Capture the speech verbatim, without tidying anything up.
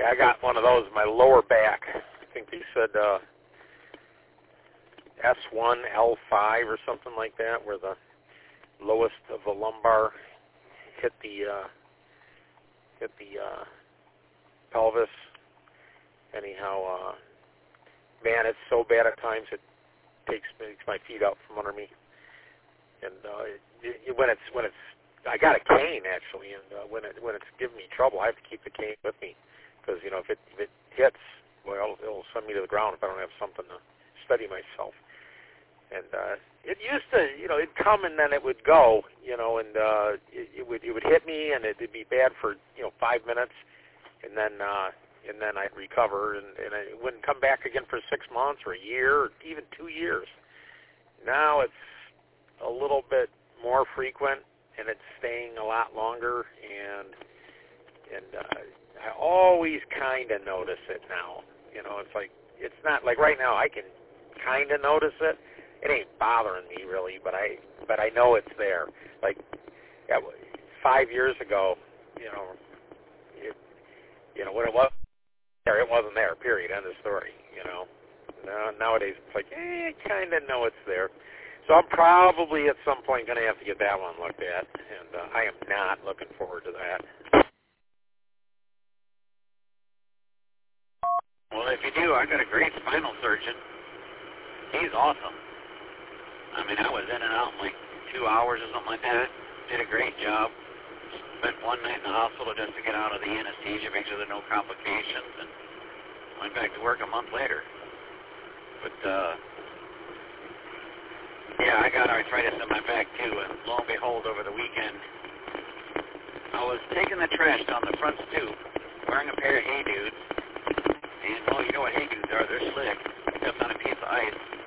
Yeah, I got one of those in my lower back. I think they said uh, S one L five or something like that, where the lowest of the lumbar hit the uh, hit the uh, pelvis. Anyhow, uh, man, it's so bad at times it takes makes my feet out from under me. And uh, it, it, when it's when it's I got a cane actually, and uh, when it when it's giving me trouble, I have to keep the cane with me because you know if it if it hits, well, it'll send me to the ground if I don't have something to steady myself. And uh, it used to, you know, it'd come and then it would go, you know, and uh, it, it would it would hit me and it'd be bad for you know five minutes, and then uh, and then I'd recover and, and it wouldn't come back again for six months or a year or even two years. Now it's a little bit more frequent and it's staying a lot longer, and and uh, I always kind of notice it now. You know, it's like it's not like right now I can kind of notice it. It ain't bothering me really, but I but I know it's there. Like yeah, five years ago, you know, it, you know when it was there, it wasn't there. Period. End of story. You know, now, nowadays it's like eh, I kind of know it's there. So I'm probably at some point going to have to get that one looked at, and uh, I am not looking forward to that. Well, if you do, I got a great spinal surgeon. He's awesome. I mean, I was in and out in like two hours or something like that. Did a great job. Spent one night in the hospital just to get out of the anesthesia, make sure there are no complications, and went back to work a month later. But, uh, yeah, I got arthritis in my back, too, and lo and behold, over the weekend, I was taking the trash down the front stoop, wearing a pair of Hey Dudes, and, well, you know what Hey Dudes are. They're slick. Stepped on a piece of ice.